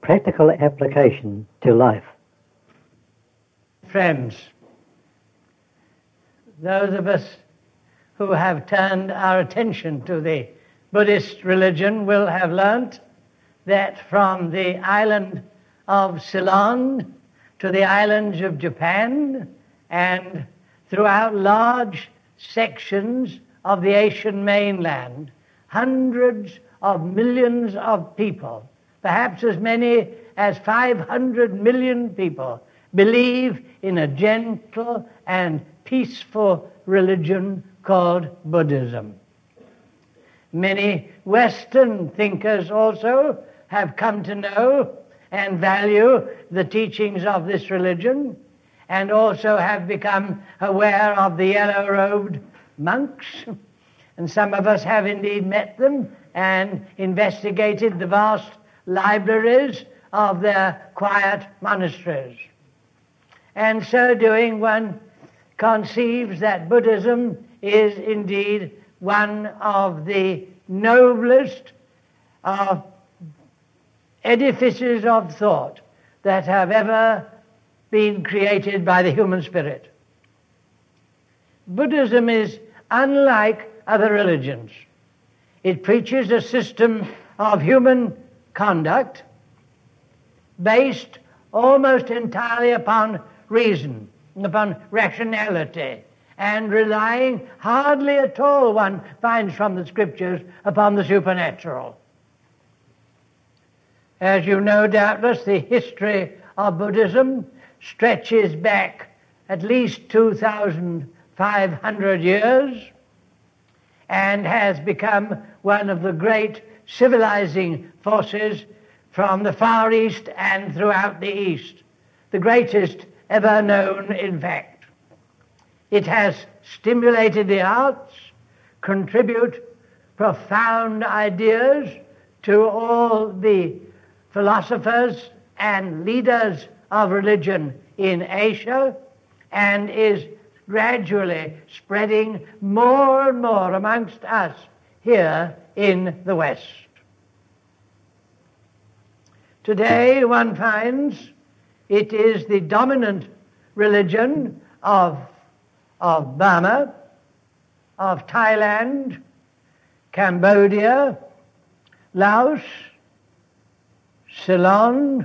practical application to life. Friends, those of us who have turned our attention to the Buddhist religion will have learnt that from the island of Ceylon to the islands of Japan and throughout large sections of the Asian mainland, hundreds of millions of people, perhaps as many as 500 million people, believe in a gentle and peaceful religion called Buddhism. Many Western thinkers also have come to know and value the teachings of this religion, and also have become aware of the yellow-robed monks. And some of us have indeed met them and investigated the vast libraries of their quiet monasteries. And so doing, one conceives that Buddhism is indeed one of the noblest of edifices of thought that have ever been created by the human spirit. Buddhism is unlike other religions. It preaches a system of human conduct based almost entirely upon reason, upon rationality, and relying hardly at all, one finds from the scriptures, upon the supernatural. As you know, doubtless, the history of Buddhism stretches back at least 2,500 years and has become one of the great civilizing forces from the Far East and throughout the East, the greatest ever known, in fact. It has stimulated the arts, contribute profound ideas to all the philosophers and leaders of religion in Asia, and is gradually spreading more and more amongst us here in the West. Today one finds it is the dominant religion of Burma, of Thailand, Cambodia, Laos, Ceylon.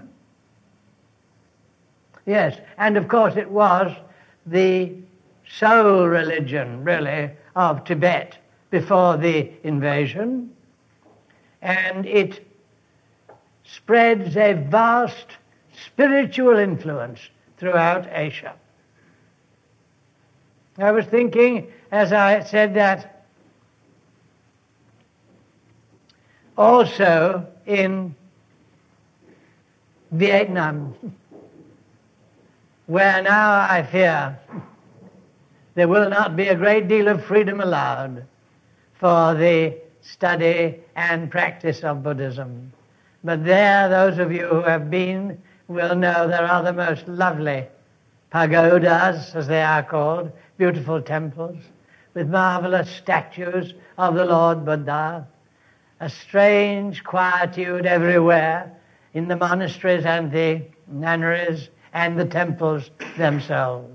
Yes, and of course it was the sole religion, really, of Tibet before the invasion, and it spreads a vast spiritual influence throughout Asia. I was thinking, as I said, that also in Vietnam, where now I fear there will not be a great deal of freedom allowed for the study and practice of Buddhism. But there, those of you who have been will know there are the most lovely pagodas, as they are called, beautiful temples with marvelous statues of the Lord Buddha, a strange quietude everywhere in the monasteries and the nunneries and the temples themselves.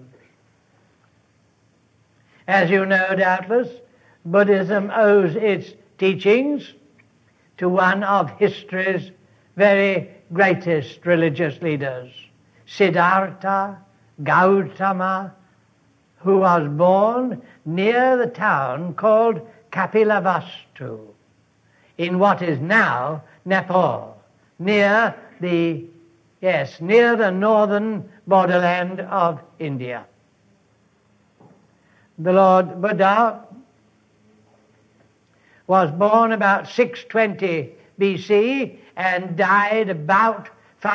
As you know, doubtless, Buddhism owes its teachings to one of history's very greatest religious leaders, Siddhartha Gautama, who was born near the town called Kapilavastu in what is now Nepal, near the northern borderland of India. The Lord Buddha was born about 620 BC and died about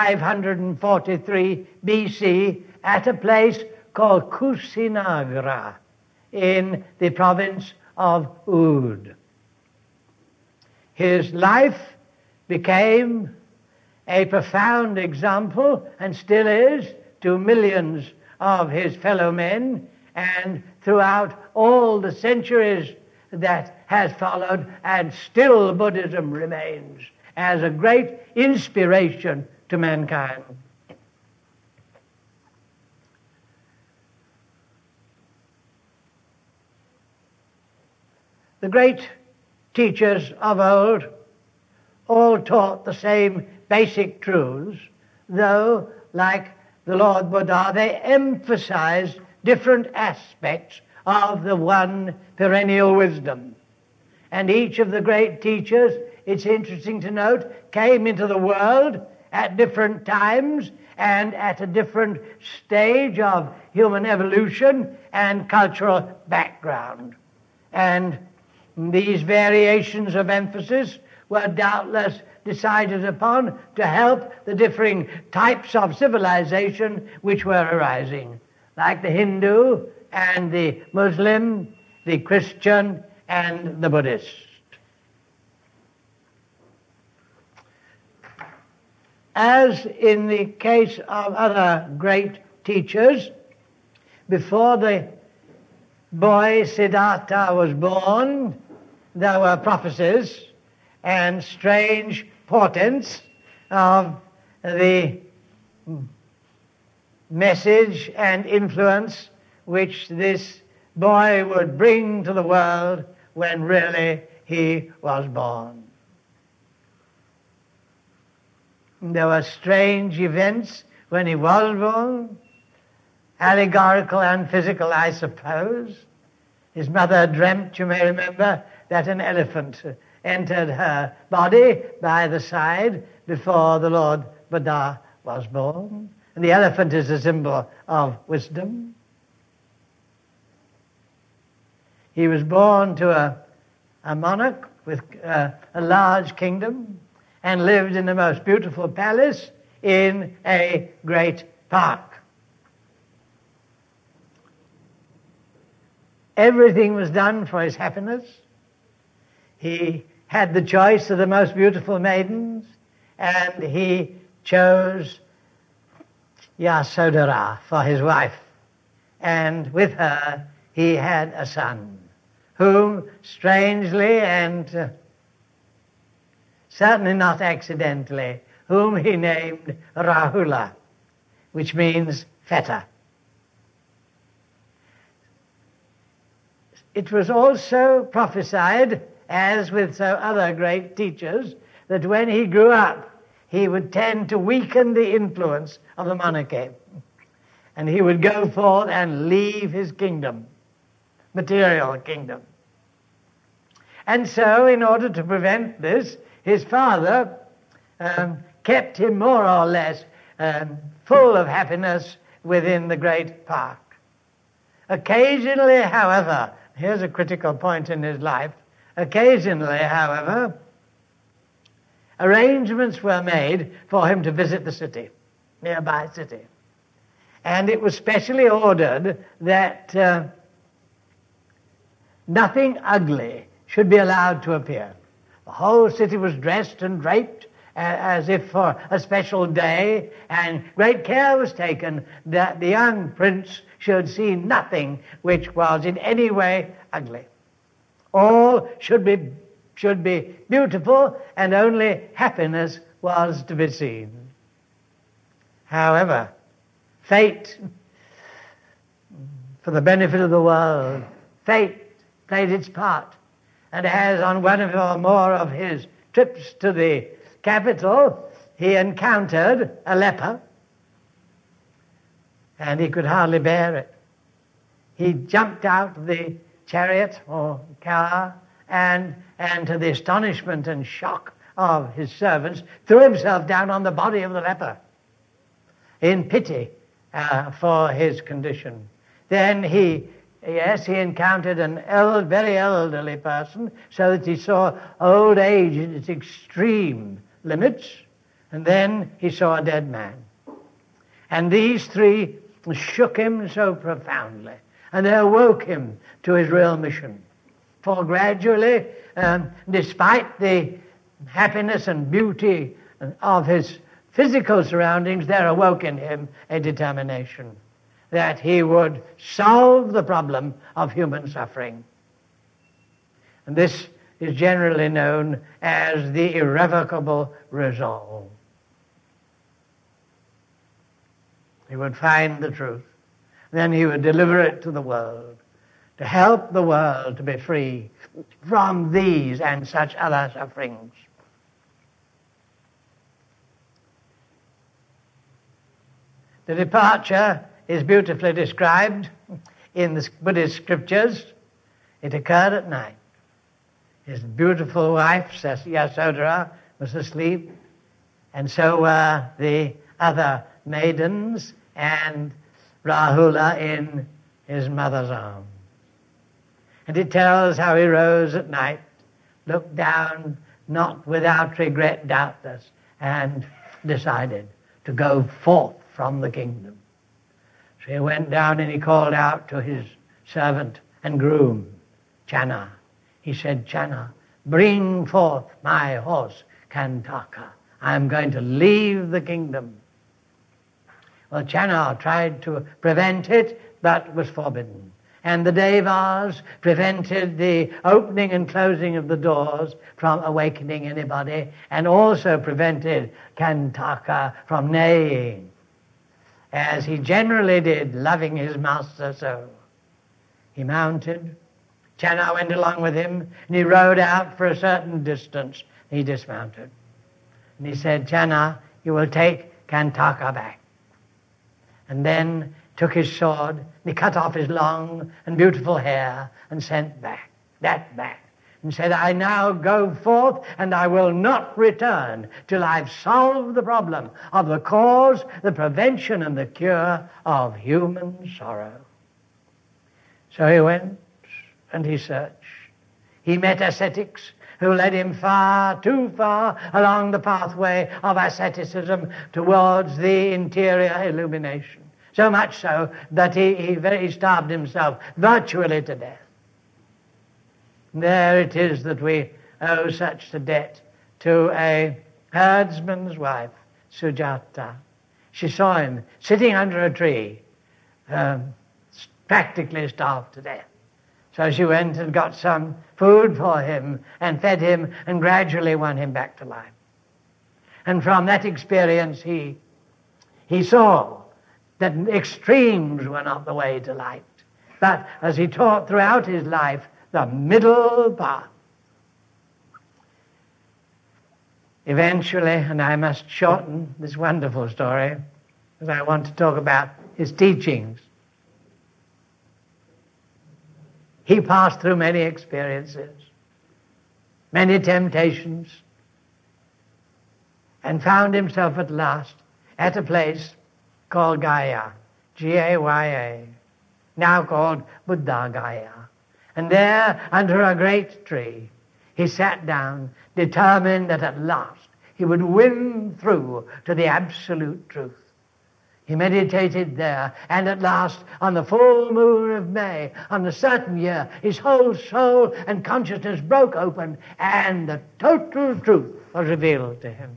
543 BC at a place called Kusinagra in the province of Oud. His life became a profound example, and still is, to millions of his fellow men, and throughout all the centuries that has followed, and still Buddhism remains as a great inspiration to mankind. The great teachers of old all taught the same basic truths, though, like the Lord Buddha, they emphasized different aspects of the one perennial wisdom. And each of the great teachers, it's interesting to note, came into the world at different times and at a different stage of human evolution and cultural background. And these variations of emphasis were doubtless decided upon to help the differing types of civilization which were arising, like the Hindu and the Muslim, the Christian and the Buddhist. As in the case of other great teachers, before the boy Siddhartha was born, there were prophecies and strange portents of the message and influence which this boy would bring to the world when really he was born. There were strange events when he was born, allegorical and physical, I suppose. His mother dreamt, you may remember, that an elephant entered her body by the side before the Lord Buddha was born. And the elephant is a symbol of wisdom. He was born to a monarch with a large kingdom and lived in the most beautiful palace in a great park. Everything was done for his happiness. He had the choice of the most beautiful maidens, and he chose Yasodhara for his wife. And with her he had a son, whom strangely and certainly not accidentally, whom he named Rahula, which means fetter. It was also prophesied, as with so other great teachers, that when he grew up, he would tend to weaken the influence of the monarchy. And he would go forth and leave his kingdom, material kingdom. And so, in order to prevent this, his father kept him more or less full of happiness within the great park. Occasionally, however, here's a critical point in his life, occasionally, however, arrangements were made for him to visit the city, nearby city. And it was specially ordered that nothing ugly should be allowed to appear. The whole city was dressed and draped as if for a special day, and great care was taken that the young prince should see nothing which was in any way ugly. All should be beautiful, and only happiness was to be seen. However, fate, for the benefit of the world, fate played its part. And as on one or more of his trips to the capital, he encountered a leper, and he could hardly bear it. He jumped out of the chariot or car, and to the astonishment and shock of his servants, threw himself down on the body of the leper in pity for his condition. Then he encountered an very elderly person, so that he saw old age in its extreme limits, and then he saw a dead man. And these three shook him so profoundly, and they awoke him to his real mission. For gradually, despite the happiness and beauty of his physical surroundings, there awoke in him a determination that he would solve the problem of human suffering. And this is generally known as the irrevocable resolve. He would find the truth. Then he would deliver it to the world, to help the world to be free from these and such other sufferings. The departure is beautifully described in the Buddhist scriptures. It occurred at night. His beautiful wife, Yasodhara, was asleep, and so were the other maidens, and Rahula in his mother's arms. And it tells how he rose at night, looked down, not without regret doubtless, and decided to go forth from the kingdom. So he went down and he called out to his servant and groom, Channa. He said, Channa, bring forth my horse, Kantaka. I am going to leave the kingdom. Well, Channa tried to prevent it, but was forbidden. And the Devas prevented the opening and closing of the doors from awakening anybody, and also prevented Kantaka from neighing, as he generally did, loving his master so. He mounted. Channa went along with him, and he rode out for a certain distance. He dismounted. And he said, Channa, you will take Kantaka back. And then took his sword, and he cut off his long and beautiful hair and sent that back. And said, I now go forth, and I will not return till I've solved the problem of the cause, the prevention, and the cure of human sorrow. So he went and he searched. He met ascetics who led him far, too far along the pathway of asceticism towards the interior illumination. So much so that he starved himself virtually to death. There it is that we owe such a debt to a herdsman's wife, Sujata. She saw him sitting under a tree, practically starved to death. So she went and got some food for him and fed him and gradually won him back to life. And from that experience he saw that extremes were not the way to light, but as he taught throughout his life, the middle path. Eventually, and I must shorten this wonderful story, because I want to talk about his teachings. He passed through many experiences, many temptations, and found himself at last at a place called Gaya, G-A-Y-A, now called Buddha Gaya. And there, under a great tree, he sat down, determined that at last he would win through to the absolute truth. He meditated there, and at last, on the full moon of May, on a certain year, his whole soul and consciousness broke open, and the total truth was revealed to him.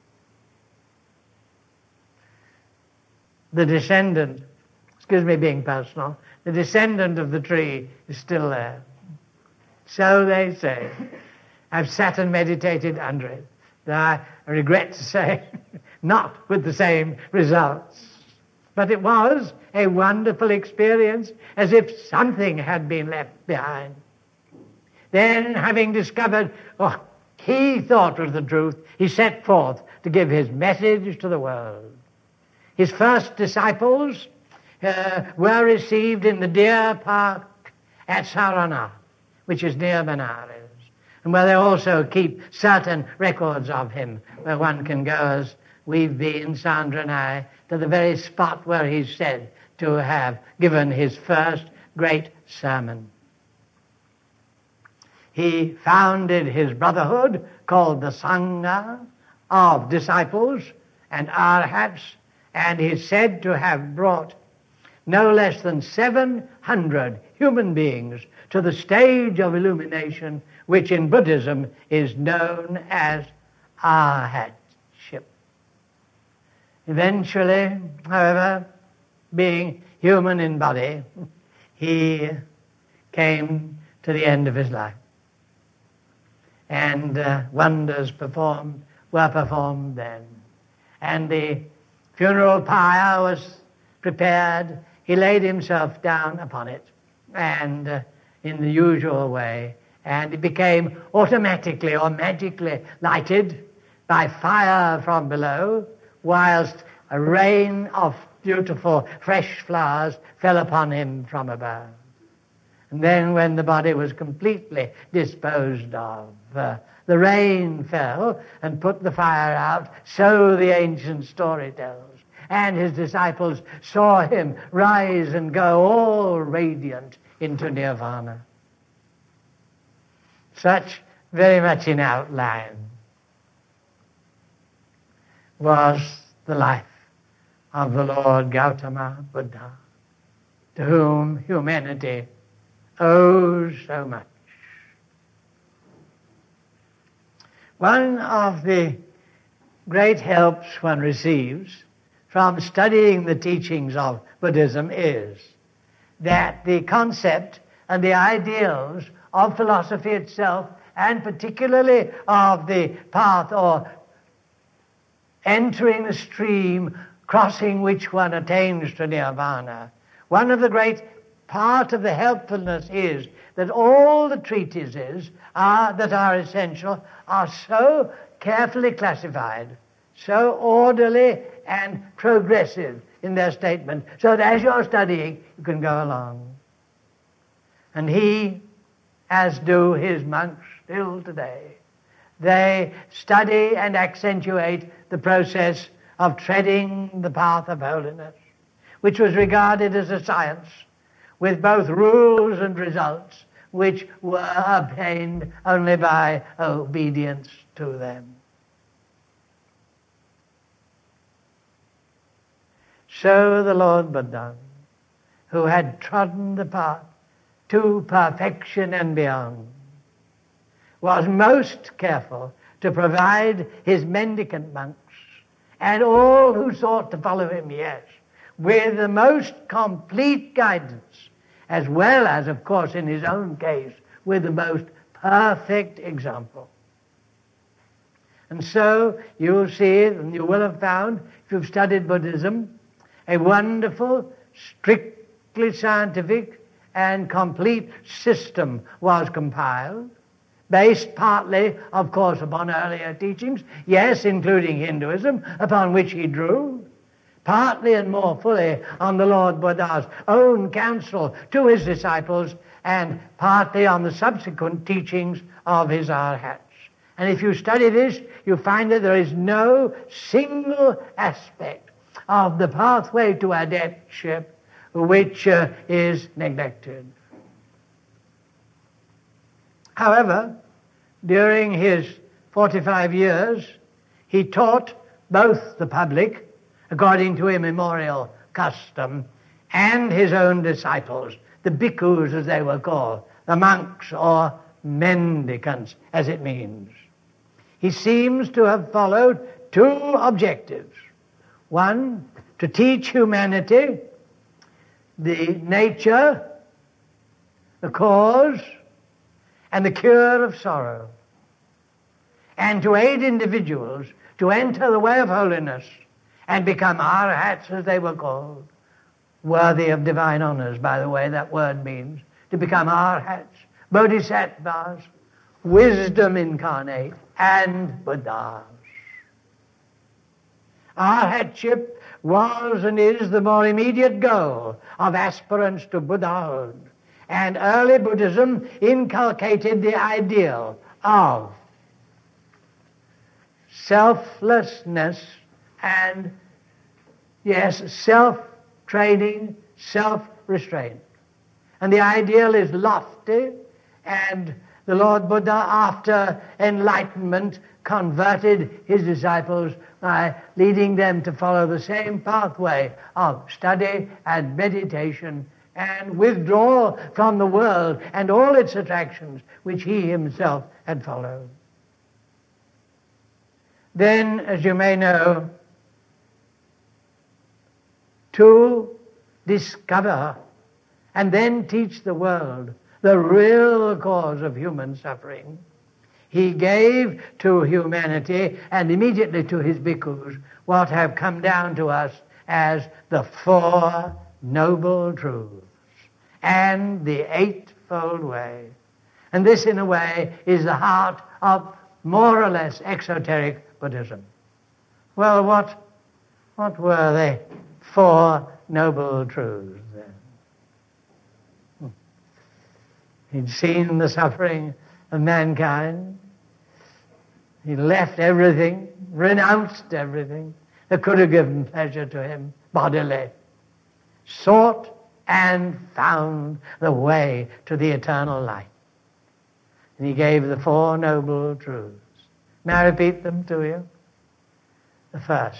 The descendant, excuse me being personal, the descendant of the tree is still there. So they say. I've sat and meditated under it. Though I regret to say, not with the same results. But it was a wonderful experience, as if something had been left behind. Then, having discovered what he thought was the truth, he set forth to give his message to the world. His first disciples were received in the deer park at Saranath, which is near Benares, and where they also keep certain records of him, where one can go, as we've been, Sandra and I, to the very spot where he's said to have given his first great sermon. He founded his brotherhood called the Sangha of disciples and arhats, and he's said to have brought no less than 700 human beings to the stage of illumination, which in Buddhism is known as arhatship. Eventually, however, being human in body, he came to the end of his life. And wonders were performed then. And the funeral pyre was prepared, he laid himself down upon it, and in the usual way, and it became automatically or magically lighted by fire from below, whilst a rain of beautiful fresh flowers fell upon him from above. And then when the body was completely disposed of, the rain fell and put the fire out, so the ancient story tells. And his disciples saw him rise and go all radiant into nirvana. Such, very much in outline, was the life of the Lord Gautama Buddha, to whom humanity owes so much. One of the great helps one receives from studying the teachings of Buddhism is that the concept and the ideals of philosophy itself, and particularly of the path or entering the stream, crossing which one attains to nirvana, one of the great part of the helpfulness is that all the treatises that are essential are so carefully classified, so orderly and progressive in their statement, so that as you're studying, you can go along. And he, as do his monks still today, they study and accentuate the process of treading the path of holiness, which was regarded as a science with both rules and results, which were obtained only by obedience to them. So the Lord Buddha, who had trodden the path to perfection and beyond, was most careful to provide his mendicant monks and all who sought to follow him, yes, with the most complete guidance, as well as, of course, in his own case, with the most perfect example. And so you'll see, and you will have found, if you've studied Buddhism, a wonderful, strictly scientific and complete system was compiled, based partly, of course, upon earlier teachings, yes, including Hinduism, upon which he drew, partly and more fully on the Lord Buddha's own counsel to his disciples, and partly on the subsequent teachings of his arhats. And if you study this, you find that there is no single aspect of the pathway to adeptship which is neglected. However, during his 45 years, he taught both the public, according to immemorial custom, and his own disciples, the bhikkhus as they were called, the monks or mendicants as it means. He seems to have followed two objectives. One, to teach humanity the nature, the cause, and the cure of sorrow, and to aid individuals to enter the way of holiness and become arhats, as they were called, worthy of divine honors, by the way, that word means, to become arhats, bodhisattvas, wisdom incarnate, and Buddhas. Arhatship was and is the more immediate goal of aspirants to Buddhahood, and early Buddhism inculcated the ideal of selflessness and, yes, self-training, self-restraint. And the ideal is lofty, and the Lord Buddha, after enlightenment, converted his disciples by leading them to follow the same pathway of study and meditation and withdrawal from the world and all its attractions which he himself had followed. Then, as you may know, to discover and then teach the world the real cause of human suffering, he gave to humanity and immediately to his bhikkhus what have come down to us as the Four Noble Truths and the Eightfold Way. And this, in a way, is the heart of more or less exoteric Buddhism. Well, what were the Four Noble Truths then? He'd seen the suffering of mankind. He left everything, renounced everything that could have given pleasure to him bodily, sought and found the way to the eternal light. And he gave the Four Noble Truths. May I repeat them to you? The first,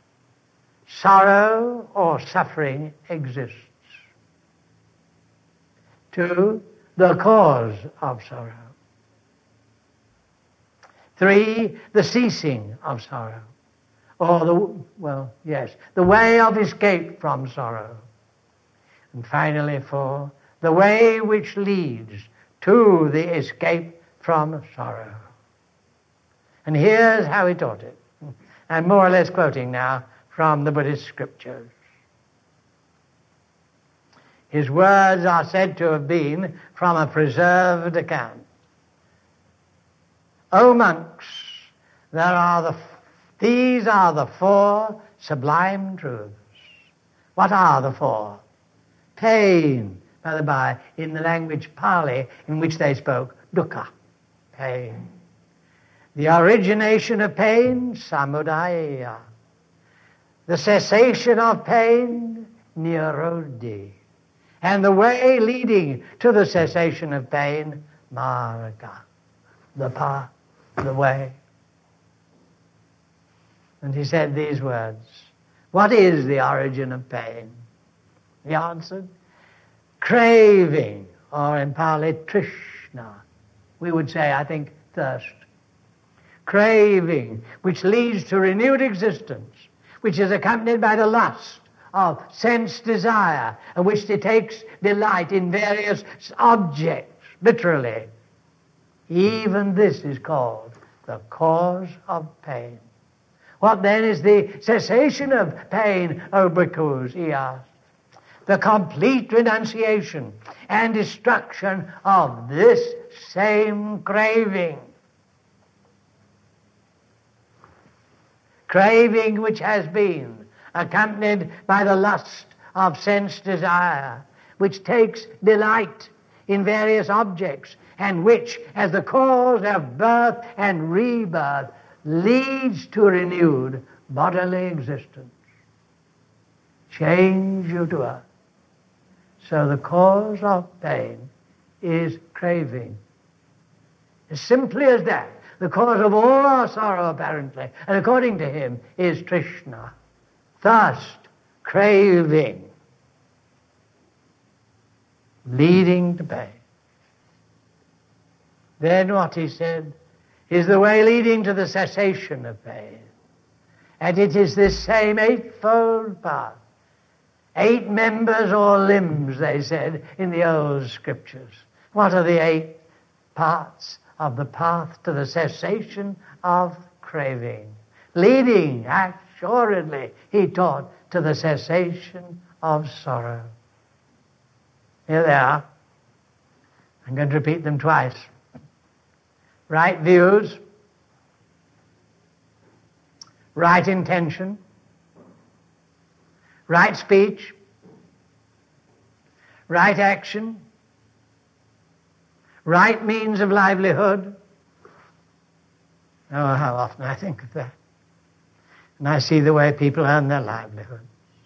sorrow or suffering exists. 2, the cause of sorrow. 3, the ceasing of sorrow. Or the way of escape from sorrow. And finally 4, the way which leads to the escape from sorrow. And here's how he taught it. I'm more or less quoting now from the Buddhist scriptures. His words are said to have been from a preserved account. O monks, these are the 4 sublime truths. What are the 4? Pain, by the by, in the language Pali in which they spoke, dukkha, pain. The origination of pain, samudaya. The cessation of pain, nirodhi. And the way leading to the cessation of pain, marga, the path, the way. And he said these words, what is the origin of pain? He answered, craving, or in Pali, trishna. We would say, I think, thirst. Craving, which leads to renewed existence, which is accompanied by the lust of sense desire, and which takes delight in various objects, literally. Even this is called the cause of pain. What then is the cessation of pain, O bhikkhus, he asked. The complete renunciation and destruction of this same craving. Craving which has been accompanied by the lust of sense desire, which takes delight in various objects, and which, as the cause of birth and rebirth, leads to renewed bodily existence. Change you to earth. So the cause of pain is craving. As simply as that. The cause of all our sorrow, apparently, and according to him, is trishna, thirst, craving, leading to pain. Then what he said is the way leading to the cessation of pain. And it is this same eightfold path. 8 members or limbs, they said, in the old scriptures. What are the 8 parts of the path to the cessation of craving? Leading, assuredly, he taught, to the cessation of sorrow. Here they are. I'm going to repeat them twice. Right views, right intention, right speech, right action, right means of livelihood. Oh, how often I think of that. And I see the way people earn their livelihood.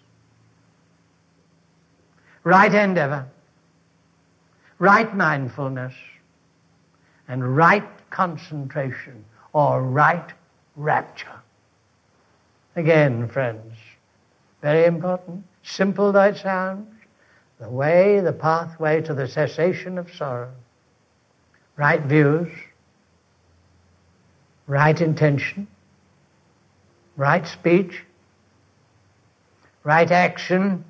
Right endeavor, right mindfulness, and right concentration, or right rapture. Again, friends, very important, simple though it sounds, the pathway to the cessation of sorrow. Right views, right intention, right speech, right action,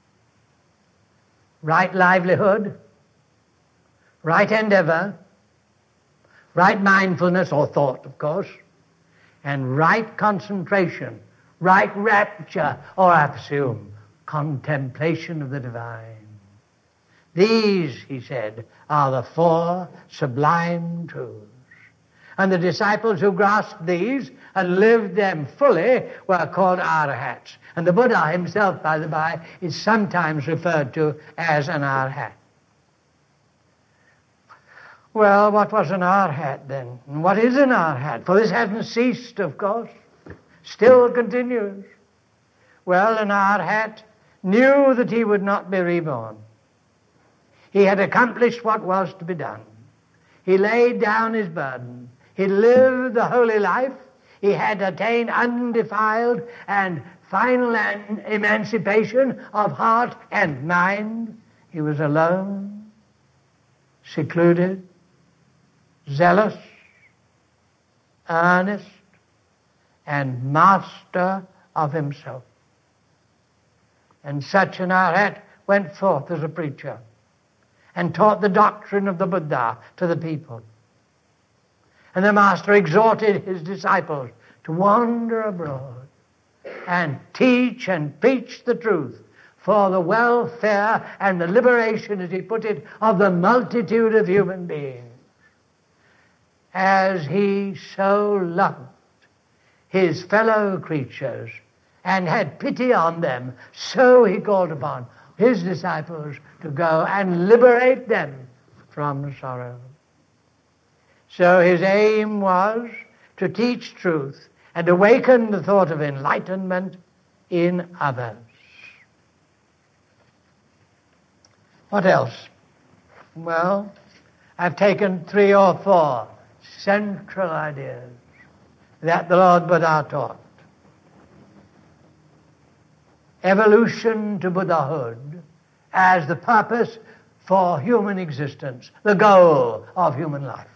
right livelihood, right endeavor, right mindfulness or thought, of course, and right concentration right rapture, or I presume, contemplation of the divine. These, he said, are the four sublime truths. And the disciples who grasped these and lived them fully were called arahats. And the Buddha himself, by the by, is sometimes referred to as an arahat. Well, what was an arahat then? And what is an arahat? For this hasn't ceased, of course. Still continues. Well, an arahat knew that he would not be reborn. He had accomplished what was to be done. He laid down his burden. He lived the holy life. He had attained undefiled and final emancipation of heart and mind. He was alone, secluded, zealous, earnest, and master of himself. And such an arahat went forth as a preacher and taught the doctrine of the Buddha to the people. And the Master exhorted his disciples to wander abroad and teach and preach the truth for the welfare and the liberation, as he put it, of the multitude of human beings. As he so loved his fellow creatures and had pity on them, so he called upon his disciples to go and liberate them from sorrow. So his aim was to teach truth and awaken the thought of enlightenment in others. What else? Well, I've taken 3 or 4 central ideas that the Lord Buddha taught. Evolution to Buddhahood as the purpose for human existence, the goal of human life.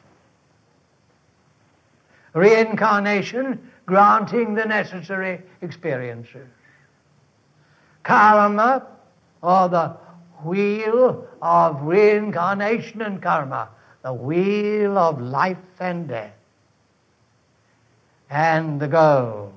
Reincarnation granting the necessary experiences. Karma, or the wheel of reincarnation and karma, the wheel of life and death. And the goal,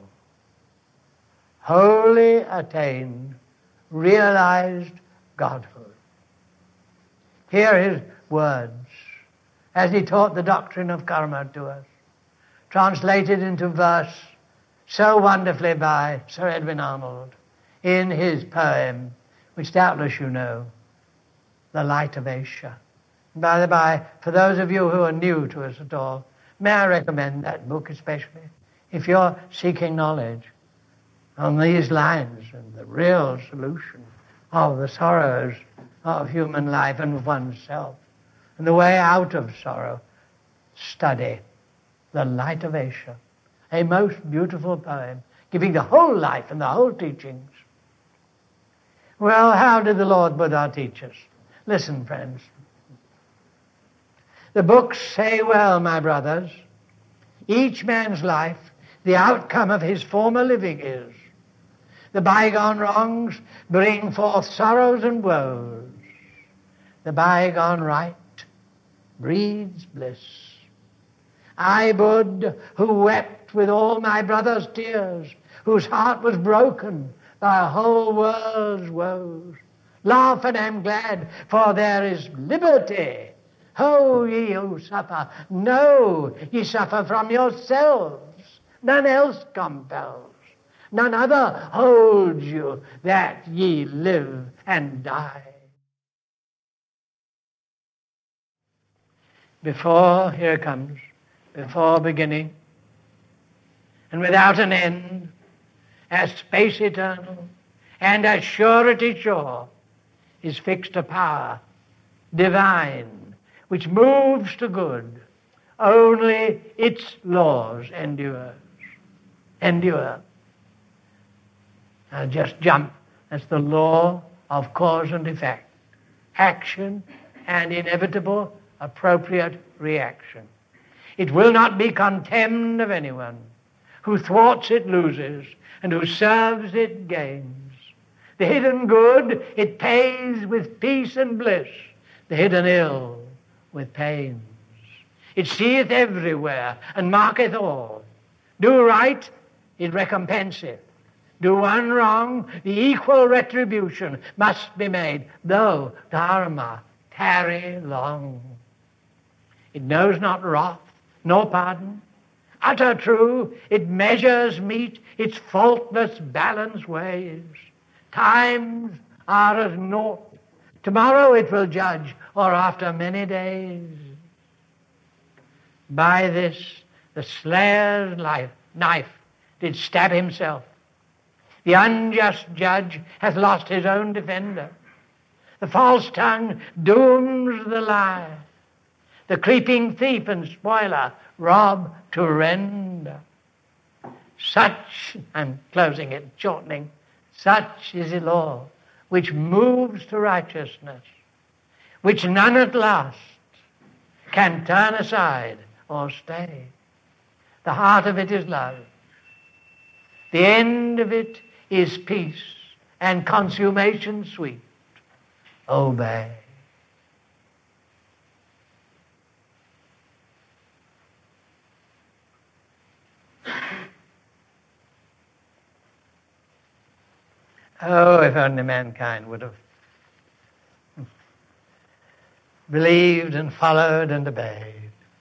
wholly attained, realized Godhood. Hear his words as he taught the doctrine of karma to us, translated into verse so wonderfully by Sir Edwin Arnold in his poem, which doubtless you know, The Light of Asia. By the by, for those of you who are new to us at all, may I recommend that book especially if you're seeking knowledge on these lines and the real solution of the sorrows of human life and of oneself and the way out of sorrow. Study The Light of Asia, a most beautiful poem giving the whole life and the whole teachings. Well, how did the Lord Buddha teach us? Listen, friends. The books say well, my brothers, each man's life, the outcome of his former living is. The bygone wrongs bring forth sorrows and woes. The bygone right breeds bliss. I, Buddha, who wept with all my brother's tears, whose heart was broken by a whole world's woes, laugh and am glad, for there is liberty. Ho, ye who suffer, know ye suffer from yourselves. None else compels. None other holds you that ye live and die. Here comes, before beginning, and without an end, as space eternal, and as surety sure, is fixed a power divine, which moves to good. Only its laws endure. I'll just jump. That's the law of cause and effect. Action and inevitable appropriate reaction. It will not be contemned of anyone. Who thwarts it loses, and who serves it gains. The hidden good it pays with peace and bliss, the hidden ill with pains. It seeth everywhere and marketh all. Do right, it recompenseth. Do one wrong, the equal retribution must be made, though dharma tarry long. It knows not wrath, nor pardon. Utter true, it measures meet its faultless balance weighs. Times are as naught. Tomorrow it will judge, or after many days. By this the slayer's knife did stab himself. The unjust judge hath lost his own defender. The false tongue dooms the lie. The creeping thief and spoiler rob to render. Such, I'm closing it, shortening, such is the law which moves to righteousness, which none at last can turn aside or stay. The heart of it is love. The end of it is peace and consummation sweet. Obey. Oh, if only mankind would have believed and followed and obeyed.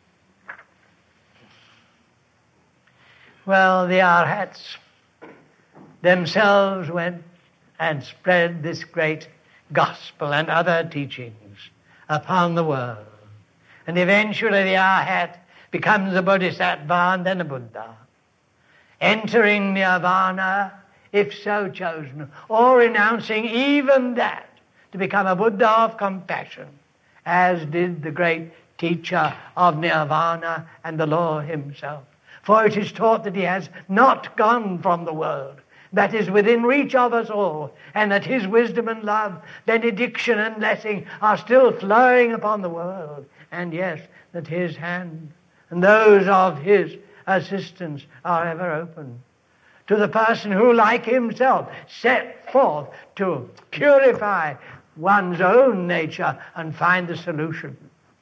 Well, the Arhats themselves went and spread this great gospel and other teachings upon the world. And eventually the Arhat becomes a Bodhisattva and then a Buddha, entering Nirvana, if so chosen, or renouncing even that to become a Buddha of compassion, as did the great teacher of Nirvana and the law himself. For it is taught that he has not gone from the world, that is within reach of us all, and that his wisdom and love, benediction and blessing are still flowing upon the world. And yes, that his hand and those of his assistants are ever open to the person who, like himself, set forth to purify one's own nature and find the solution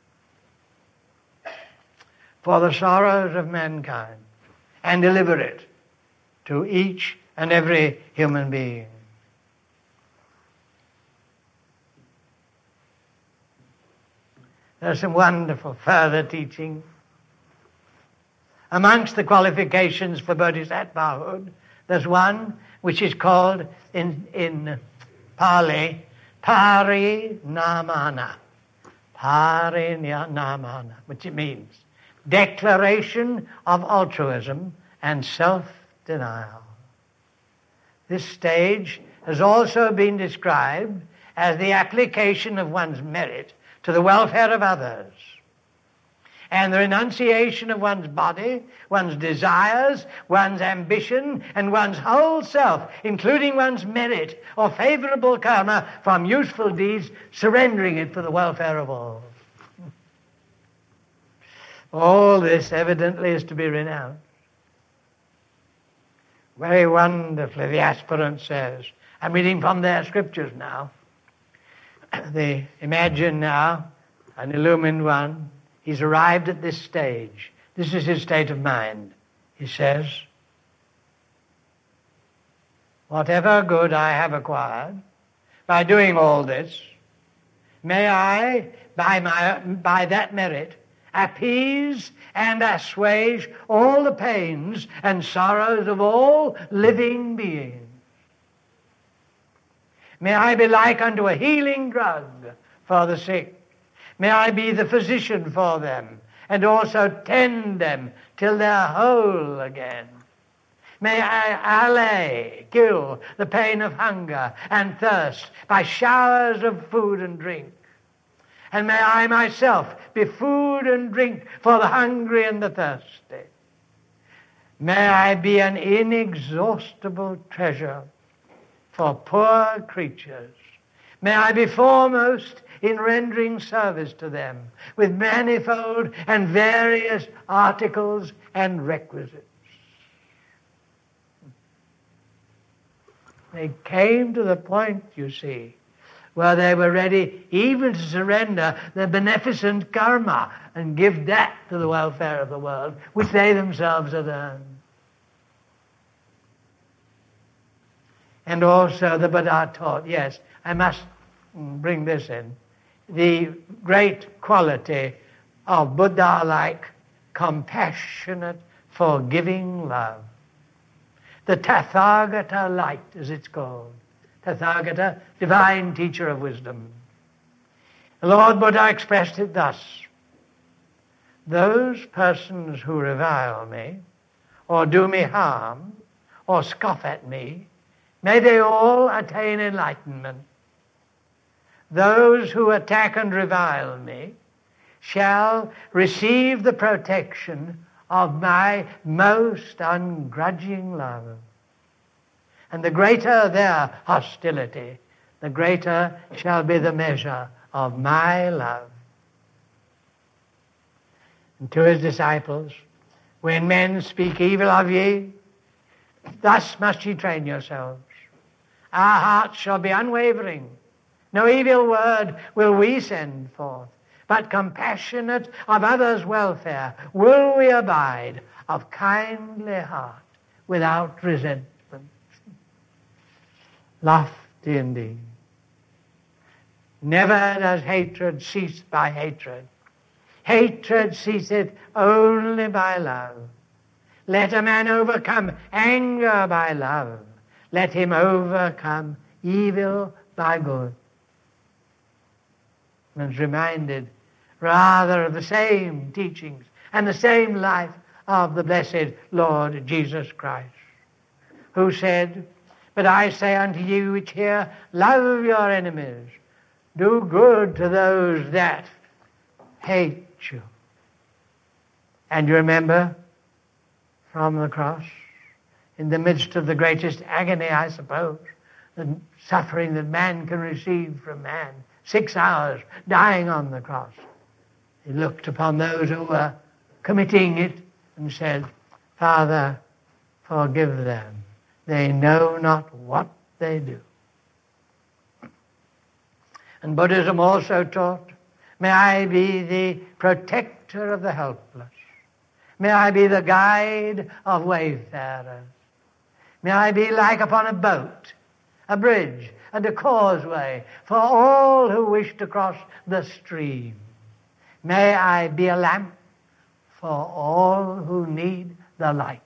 for the sorrows of mankind and deliver it to each and every human being. There's some wonderful further teaching. Amongst the qualifications for bodhisattvahood, there's one which is called in Pali, Parinamana. Parinamana, which it means declaration of altruism and self-denial. This stage has also been described as the application of one's merit to the welfare of others, and the renunciation of one's body, one's desires, one's ambition, and one's whole self, including one's merit or favorable karma from useful deeds, surrendering it for the welfare of all. All this evidently is to be renounced. Very wonderfully, the aspirant says, I'm reading from their scriptures now. They imagine now an illumined one. He's arrived at this stage. This is his state of mind. He says, whatever good I have acquired by doing all this, may I, by that merit, appease and assuage all the pains and sorrows of all living beings. May I be like unto a healing drug for the sick. May I be the physician for them, and also tend them till they're whole again. May I allay, kill the pain of hunger and thirst by showers of food and drink. And may I myself be food and drink for the hungry and the thirsty. May I be an inexhaustible treasure for poor creatures. May I be foremost in rendering service to them with manifold and various articles and requisites. They came to the point, you see, where they were ready even to surrender their beneficent karma and give that to the welfare of the world, which they themselves had earned. And also the Buddha taught, yes, I must bring this in, the great quality of Buddha-like compassionate, forgiving love. The Tathagata light, as it's called. Tathagata, divine teacher of wisdom. The Lord Buddha expressed it thus: those persons who revile me, or do me harm, or scoff at me, may they all attain enlightenment. Those who attack and revile me shall receive the protection of my most ungrudging love. And the greater their hostility, the greater shall be the measure of my love. And to his disciples, when men speak evil of ye, thus must ye train yourselves. Our hearts shall be unwavering. No evil word will we send forth, but compassionate of others' welfare will we abide, of kindly heart, without resentment. Lofty indeed. Never does hatred cease by hatred. Hatred ceaseth only by love. Let a man overcome anger by love. Let him overcome evil by good. And is reminded rather of the same teachings and the same life of the blessed Lord Jesus Christ, who said, "But I say unto you which hear, love your enemies, do good to those that hate you." And you remember from the cross, in the midst of the greatest agony, I suppose, the suffering that man can receive from man, 6 hours dying on the cross, he looked upon those who were committing it and said, "Father, forgive them. They know not what they do." And Buddhism also taught, may I be the protector of the helpless. May I be the guide of wayfarers. May I be like upon a boat, a bridge, and a causeway for all who wish to cross the stream. May I be a lamp for all who need the light.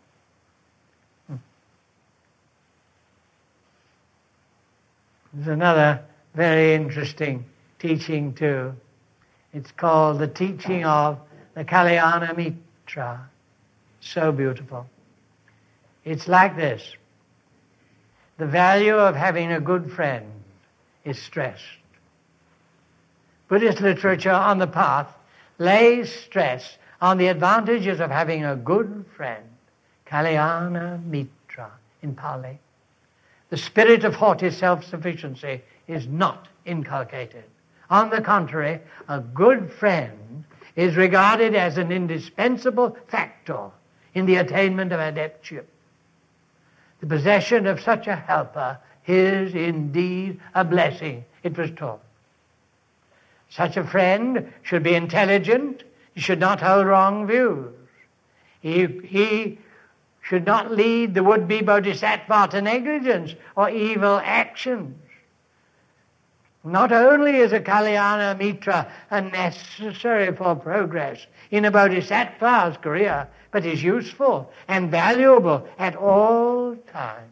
There's another very interesting teaching too. It's called the teaching of the Kalyana Mitra. So beautiful. It's like this. The value of having a good friend is stressed. Buddhist literature on the path lays stress on the advantages of having a good friend. Kalyana Mitra in Pali. The spirit of haughty self-sufficiency is not inculcated. On the contrary, a good friend is regarded as an indispensable factor in the attainment of adeptship. The possession of such a helper is indeed a blessing, it was taught. Such a friend should be intelligent. He should not hold wrong views. He should not lead the would-be bodhisattva to negligence or evil actions. Not only is a Kalyana Mitra necessary for progress in a bodhisattva's career, but is useful and valuable at all times.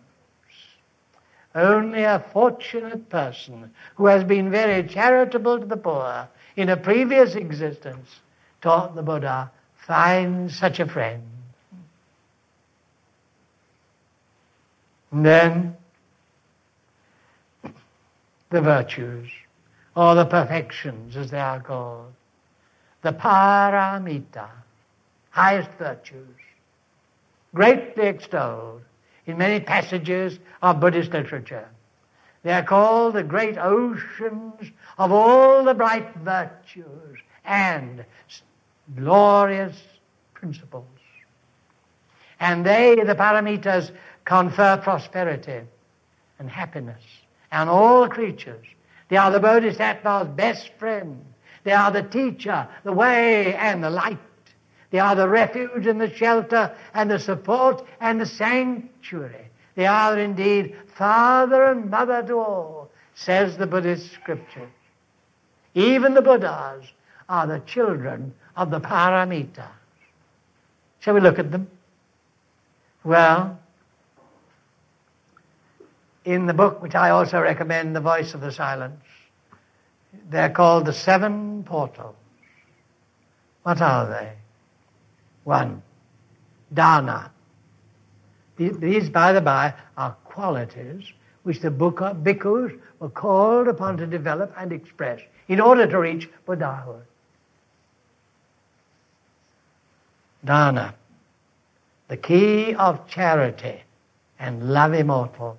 Only a fortunate person who has been very charitable to the poor in a previous existence, taught the Buddha, finds such a friend. And then the virtues, or the perfections as they are called, the paramita, highest virtues, greatly extolled in many passages of Buddhist literature. They are called the great oceans of all the bright virtues and glorious principles. And they, the paramitas, confer prosperity and happiness on all creatures. They are the bodhisattva's best friend. They are the teacher, the way and the light. They are the refuge and the shelter and the support and the sanctuary They are indeed father and mother to all, says the Buddhist scriptures. Even the Buddhas are the children of the Paramitas. Shall we look at them? Well, in the book, which I also recommend, The Voice of the Silence, they're called the Seven Portals. What are they? 1, dana. These, by the by, are qualities which the bhikkhus were called upon to develop and express in order to reach Buddhahood. Dana, the key of charity and love immortal.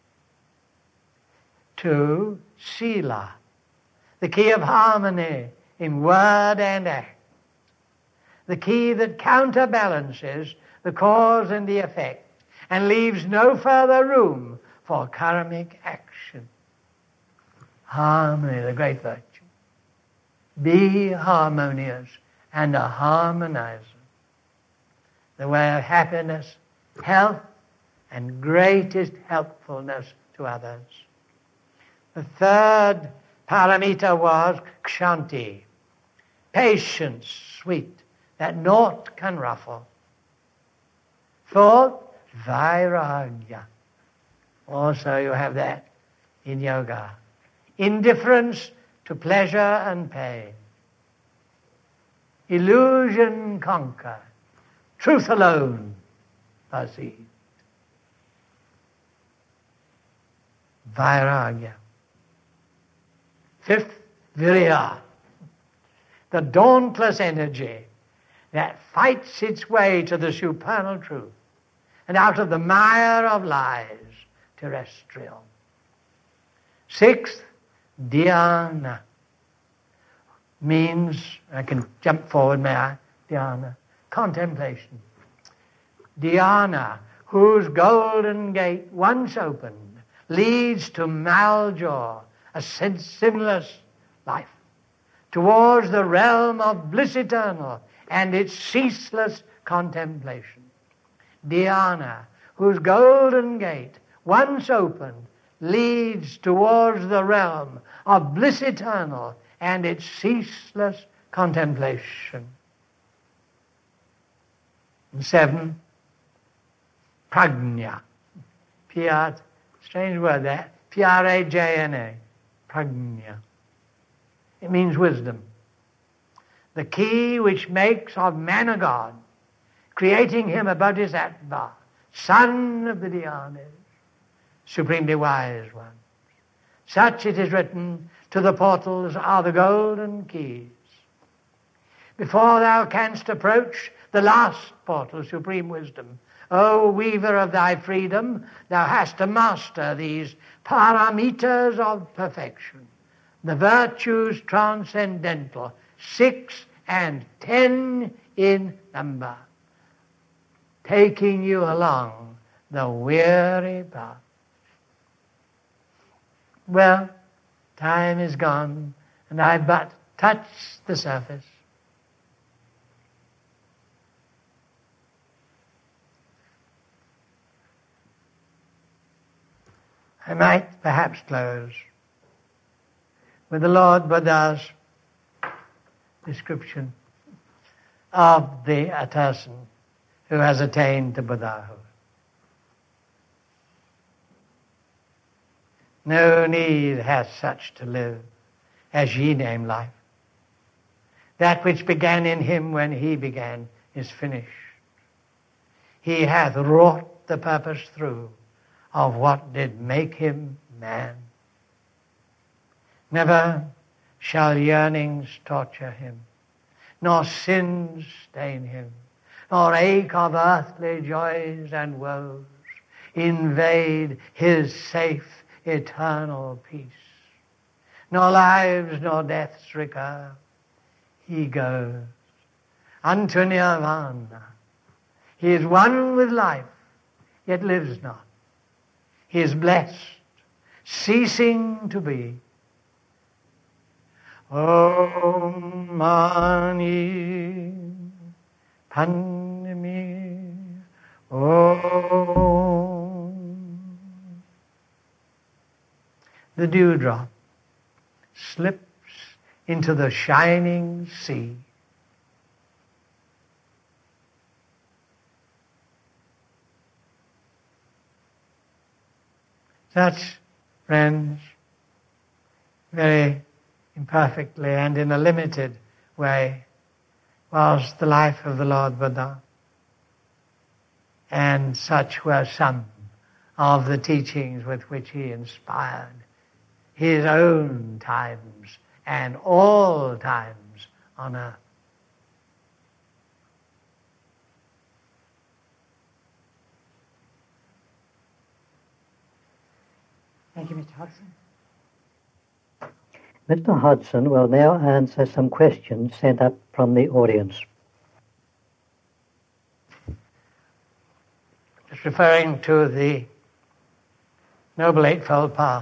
2, sila, the key of harmony in word and act. The key that counterbalances the cause and the effect and leaves no further room for karmic action. Harmony, the great virtue. Be harmonious and a harmonizer. The way of happiness, health, and greatest helpfulness to others. The third paramita was kshanti, patience, sweet, that naught can ruffle. 4th, vairagya. Also you have that in yoga. Indifference to pleasure and pain. Illusion conquered. Truth alone perceived. Vairagya. 5th, virya. The dauntless energy that fights its way to the supernal truth and out of the mire of lies terrestrial. 6th, dhyana. Means, I can jump forward, may I? Dhyana. Contemplation. Dhyana, whose golden gate, once opened, leads to Maljoor, a sinless life, towards the realm of bliss eternal and its ceaseless contemplation. Dhyana, whose golden gate, once opened, leads towards the realm of bliss eternal and its ceaseless contemplation. And 7, prajna. Strange word that, Prajna. Prajna. It means wisdom. The key which makes of man a god, creating him a bodhisattva, son of the dhyanas, supremely wise one. Such, it is written, to the portals are the golden keys. Before thou canst approach the last portal, supreme wisdom, O weaver of thy freedom, thou hast to master these paramitas of perfection, the virtues transcendental, 6 and 10 in number, taking you along the weary path. Well, time is gone, and I but touched the surface. I might perhaps close with the Lord Buddha's description of a person who has attained to Buddhahood. No need hath such to live as ye name life. That which began in him when he began is finished. He hath wrought the purpose through of what did make him man. Never shall yearnings torture him, nor sins stain him, nor ache of earthly joys and woes invade his safe eternal peace. Nor lives nor deaths recur. He goes unto nirvana. He is one with life, yet lives not. He is blessed, ceasing to be. Om Mani Padme Om the dewdrop slips into the shining sea. Such, friends, very imperfectly and in a limited way, was the life of the Lord Buddha. And such were some of the teachings with which he inspired his own times and all times on earth. Thank you, Mr. Hodgson. Mr. Hodgson will now answer some questions sent up from the audience. Just referring to the Noble Eightfold Path,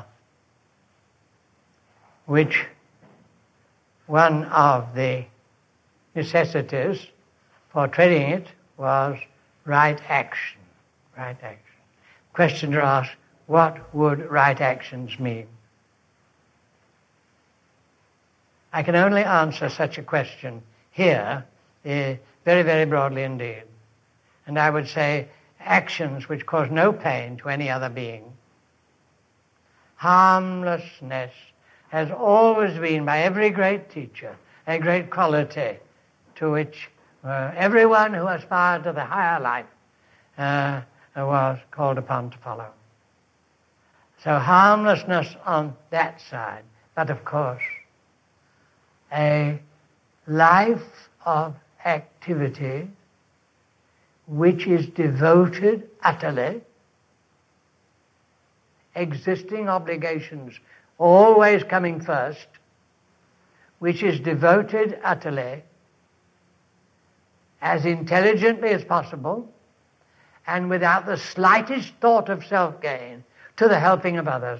which one of the necessities for treading it was right action. Right action. Questioner asked, what would right actions mean? I can only answer such a question here very, very broadly indeed. And I would say actions which cause no pain to any other being. Harmlessness has always been, by every great teacher, a great quality to which everyone who aspired to the higher life was called upon to follow. So harmlessness on that side, but of course, a life of activity which is devoted utterly, existing obligations always coming first, which is devoted utterly, as intelligently as possible, and without the slightest thought of self-gain, to the helping of others.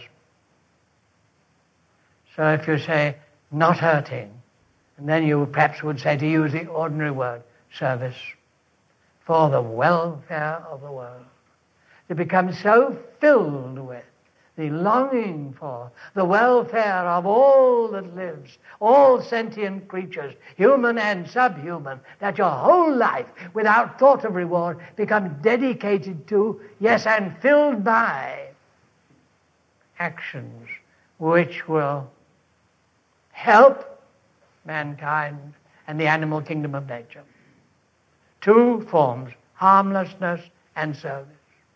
So if you say, not hurting, and then you perhaps would say, to use the ordinary word, service, for the welfare of the world. To become so filled with the longing for the welfare of all that lives, all sentient creatures, human and subhuman, that your whole life, without thought of reward, becomes dedicated to, yes, and filled by actions which will help mankind and the animal kingdom of nature. Two forms, harmlessness and service.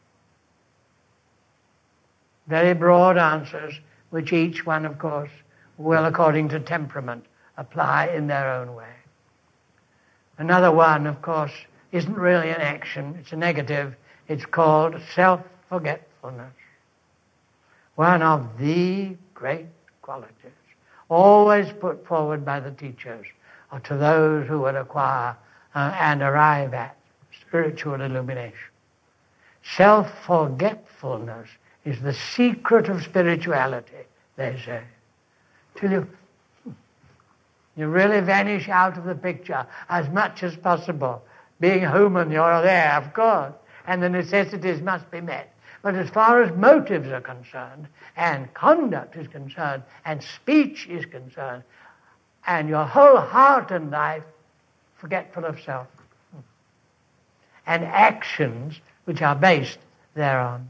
Very broad answers, which each one, of course, will, according to temperament, apply in their own way. Another one, of course, isn't really an action, it's a negative. It's called self-forgetfulness. One of the great qualities always put forward by the teachers or to those who would acquire and arrive at spiritual illumination. Self-forgetfulness is the secret of spirituality, they say. Till you really vanish out of the picture as much as possible. Being human, you're there, of course, and the necessities must be met. But as far as motives are concerned, and conduct is concerned, and speech is concerned, and your whole heart and life, forgetful of self. And actions which are based thereon.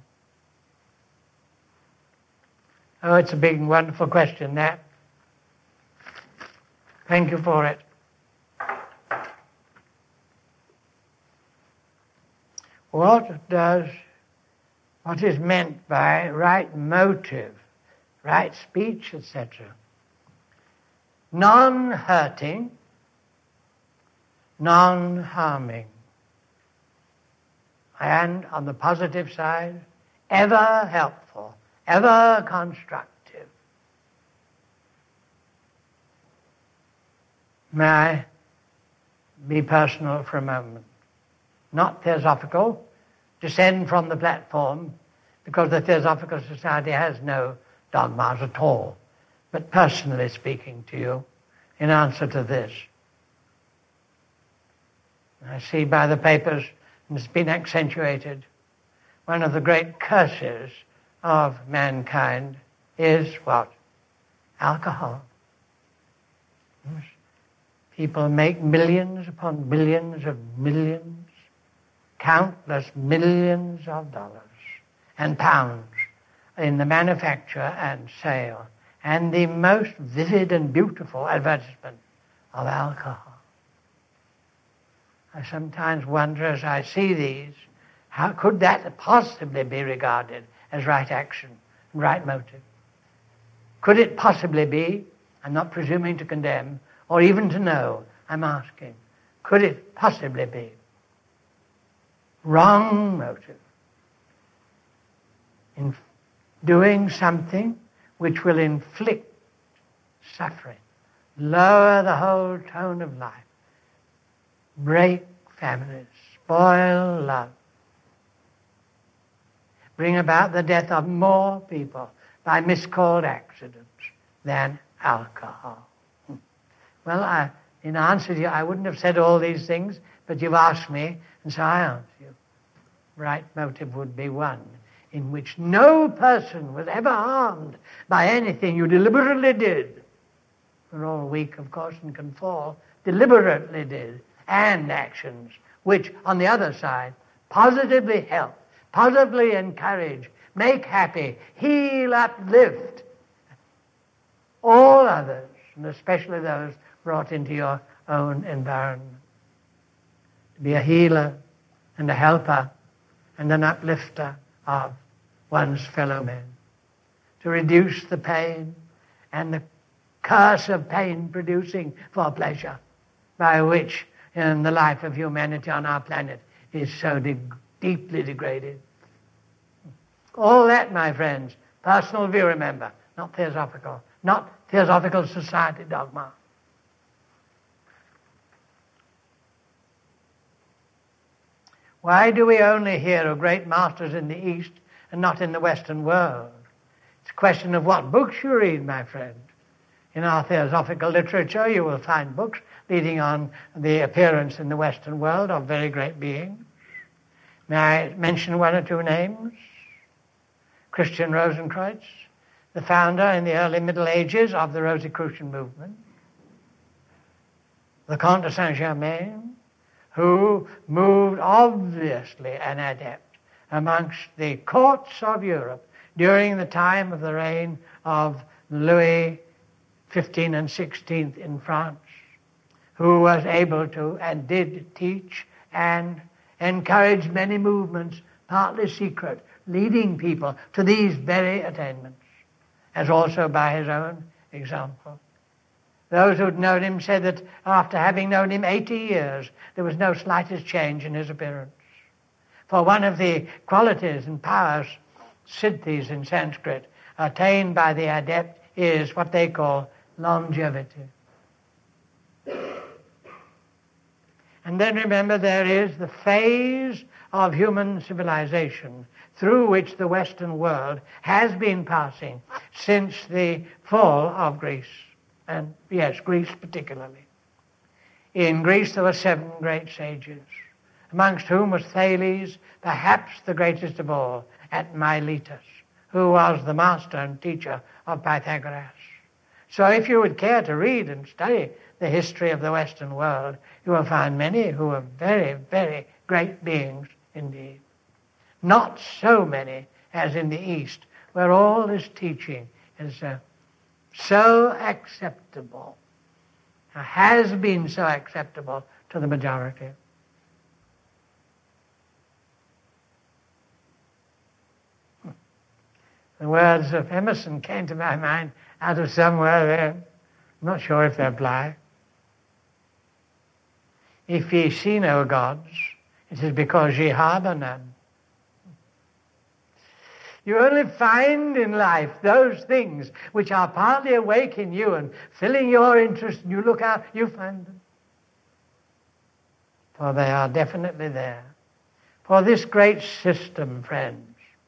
Oh, it's a big and wonderful question, that. Thank you for it. What is meant by right motive, right speech, etc.? Non-hurting, non-harming. And on the positive side, ever helpful, ever constructive. May I be personal for a moment? Not theosophical, descend from the platform, because the Theosophical Society has no dogmas at all, but personally speaking to you in answer to this. I see by the papers, and it's been accentuated, one of the great curses of mankind is what? Alcohol. Yes. People make millions upon billions of millions, countless millions of dollars and pounds in the manufacture and sale and the most vivid and beautiful advertisement of alcohol. I sometimes wonder as I see these, how could that possibly be regarded as right action and right motive? Could it possibly be? I'm not presuming to condemn or even to know. I'm asking, could it possibly be? Wrong motive in doing something which will inflict suffering, lower the whole tone of life, break families, spoil love, bring about the death of more people by miscalled accidents than alcohol. Well, in answer to you, I wouldn't have said all these things, but you've asked me, and so I answer you. Right motive would be one in which no person was ever harmed by anything you deliberately did. We're all weak, of course, and can fall. Deliberately did. And actions which, on the other side, positively help, positively encourage, make happy, heal, uplift all others, and especially those brought into your own environment. To be a healer and a helper and an uplifter of one's fellow men. To reduce the pain and the curse of pain producing for pleasure, by which in the life of humanity on our planet is so deeply degraded. All that, my friends, personal view, remember, not theosophical society dogma. Why do we only hear of great masters in the East and not in the Western world? It's a question of what books you read, my friend. In our theosophical literature, you will find books leading on the appearance in the Western world of very great beings. May I mention one or two names? Christian Rosenkreuz, the founder in the early Middle Ages of the Rosicrucian movement. The Comte de Saint-Germain, who moved obviously an adept amongst the courts of Europe during the time of the reign of Louis XV and XVI in France, who was able to and did teach and encourage many movements, partly secret, leading people to these very attainments, as also by his own example. Those who'd known him said that after having known him 80 years, there was no slightest change in his appearance. For one of the qualities and powers, siddhis in Sanskrit, attained by the adept is what they call longevity. And then remember, there is the phase of human civilization through which the Western world has been passing since the fall of Greece. And yes, Greece particularly. In Greece there were 7 great sages, amongst whom was Thales, perhaps the greatest of all, at Miletus, who was the master and teacher of Pythagoras. So if you would care to read and study the history of the Western world, you will find many who are very, very great beings indeed. Not so many as in the East, where all this teaching is so acceptable, has been so acceptable to the majority. The words of Emerson came to my mind out of somewhere there. I'm not sure if they apply. If ye see no gods, it is because ye harbour none. You only find in life those things which are partly awake in you and filling your interest, and you look out, you find them. For they are definitely there. For this great system, friends,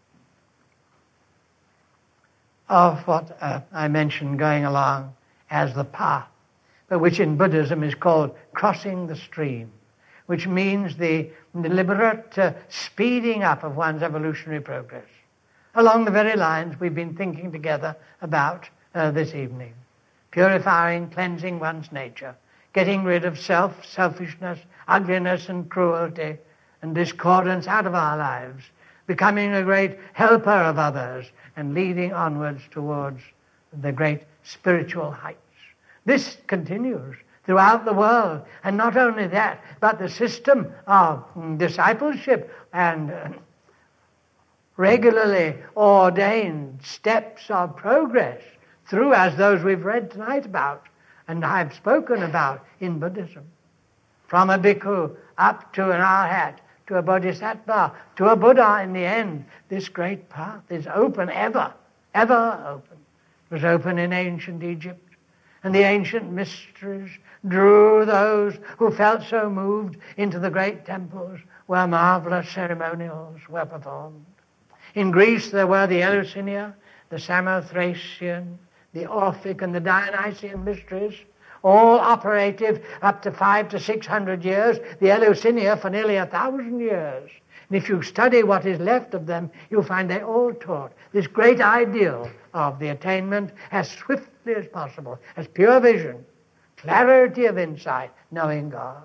of what I mentioned going along as the path, but which in Buddhism is called crossing the stream, which means the deliberate speeding up of one's evolutionary progress, along the very lines we've been thinking together about this evening. Purifying, cleansing one's nature, getting rid of selfishness, ugliness and cruelty and discordance out of our lives, becoming a great helper of others and leading onwards towards the great spiritual heights. This continues throughout the world, and not only that, but the system of discipleship and regularly ordained steps of progress through, as those we've read tonight about and I've spoken about in Buddhism. From a bhikkhu up to an arhat, to a bodhisattva, to a Buddha in the end. This great path is open ever, ever open. It was open in ancient Egypt, and the ancient mysteries drew those who felt so moved into the great temples where marvelous ceremonials were performed. In Greece there were the Eleusinian, the Samothracian, the Orphic and the Dionysian mysteries, all operative up to 500 to 600 years, the Eleusinian for nearly 1,000 years. And if you study what is left of them, you'll find they all taught this great ideal of the attainment as swiftly as possible, as pure vision, clarity of insight, knowing God.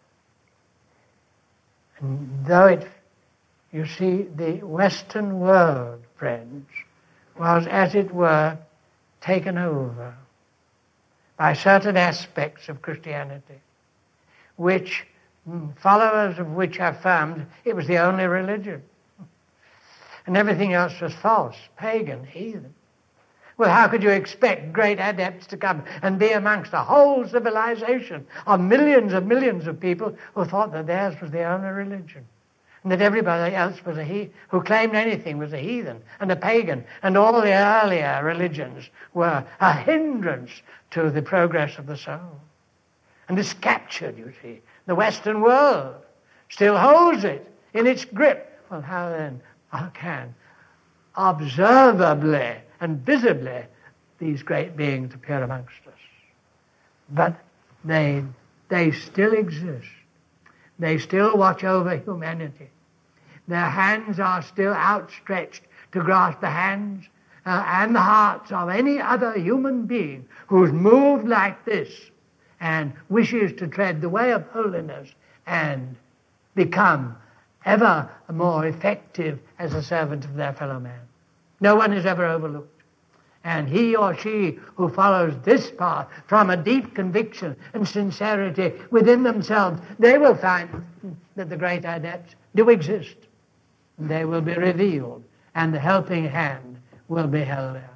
And though you see, the Western world, friends, was, as it were, taken over by certain aspects of Christianity, which followers of which affirmed it was the only religion. And everything else was false, pagan, heathen. Well, how could you expect great adepts to come and be amongst a whole civilization of millions of people who thought that theirs was the only religion? And that everybody else was who claimed anything was a heathen and a pagan, and all the earlier religions were a hindrance to the progress of the soul. And this captured, you see, the Western world, still holds it in its grip. Well, how then can observably and visibly these great beings appear amongst us? But they still exist. They still watch over humanity. Their hands are still outstretched to grasp the hands and the hearts of any other human being who's moved like this and wishes to tread the way of holiness and become ever more effective as a servant of their fellow man. No one is ever overlooked. And he or she who follows this path from a deep conviction and sincerity within themselves, they will find that the great adepts do exist. They will be revealed, and the helping hand will be held out.